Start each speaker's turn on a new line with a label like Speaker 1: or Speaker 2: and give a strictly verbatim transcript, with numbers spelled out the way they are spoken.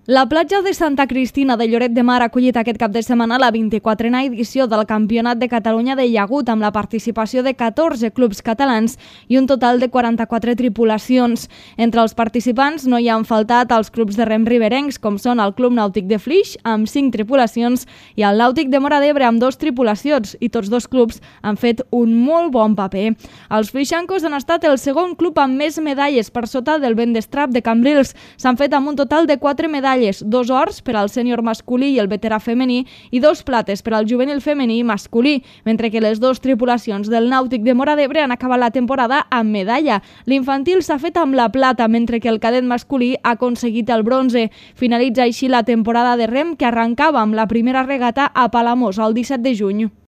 Speaker 1: La platja de Santa Cristina de Lloret de Mar ha acollit aquest cap de setmana la vint-i-quatrena edició del Campionat de Catalunya de llagut amb la participació de catorze clubs catalans i un total de quaranta-quatre tripulacions. Entre els participants no hi han faltat els clubs de rem riberencs, com són el Club Nàutic de Flix, amb cinc tripulacions, i el Nàutic de Móra d'Ebre, amb dos tripulacions, i tots dos clubs han fet un molt bon paper. Els flixancos han estat el segon club amb més medalles, per sota del Vendestrap de Cambrils. S'han fet amb un total de quatre medalles, dos ors per al sènior masculí i el veterà femení i dos plates per al juvenil femení i masculí, mentre que les dues tripulacions del Nàutic de Móra d'Ebre han acabat la temporada amb medalla. L'infantil s'ha fet amb la plata, mentre que el cadet masculí ha aconseguit el bronze. Finalitza així la temporada de rem, que arrencava amb la primera regata a Palamós el disset de juny.